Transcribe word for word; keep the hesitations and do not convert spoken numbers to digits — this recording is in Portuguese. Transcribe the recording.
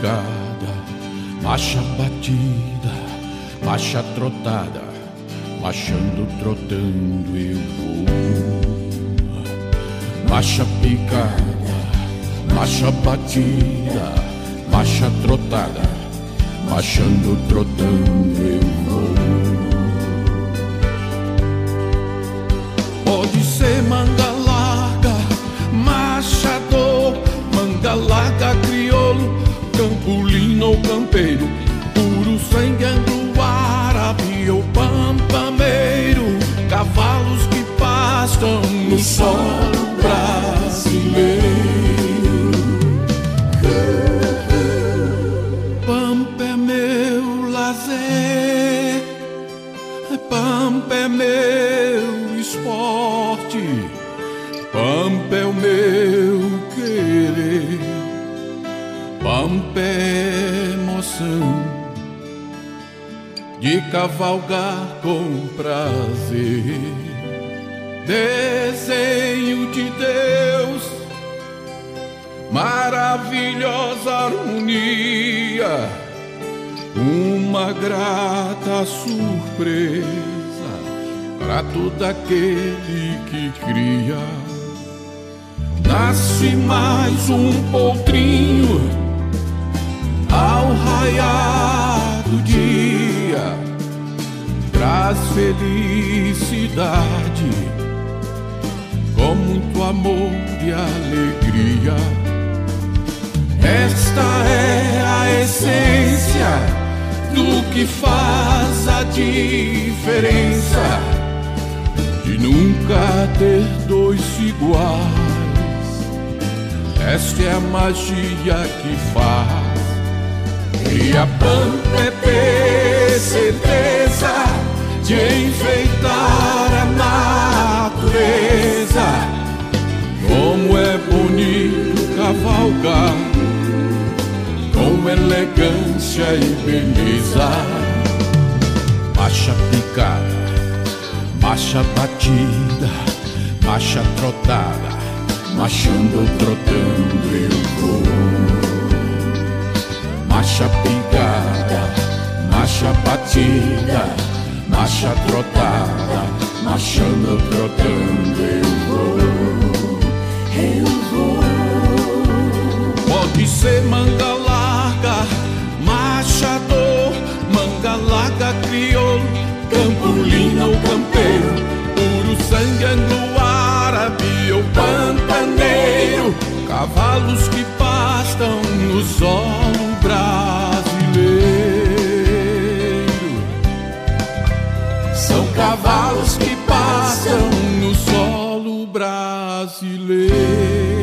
picada, marcha batida, marcha trotada, marchando, trotando eu vou. Marcha picada, marcha batida, marcha trotada, marchando, trotando eu vou. Pode ser manga larga, machador, manga larga, crioulo, campolino ou campeiro, puro sangue anglo-árabe ou pampameiro, cavalos que pastam no solo brasileiro. Pampa é meu lazer, Pampa é meu esporte, Pampa é o meu querer, Pampa é emoção de cavalgar com prazer. Desenho de Deus, maravilhosa harmonia, uma grata surpresa para todo aquele que cria. Nasce mais um potrinho ao raiar do dia, traz felicidade com muito amor e alegria. Esta é a essência do que faz a diferença de nunca ter dois iguais. Esta é a magia que faz. E a Pampa é certeza de enfeitar a natureza. Como é bonito cavalgar com elegância e beleza. Marcha picada, marcha batida, marcha trotada, marchando, trotando eu vou. Marcha picada, marcha batida, marcha trotada, marchando, trotando eu vou. Eu vou. Pode ser manga larga, machador, manga larga, crioulo, campolino ou campeiro, puro sangue anglo-árabe ou pantaneiro, cavalos que pastam no solo brasileiro. São cavalos que passam no solo brasileiro.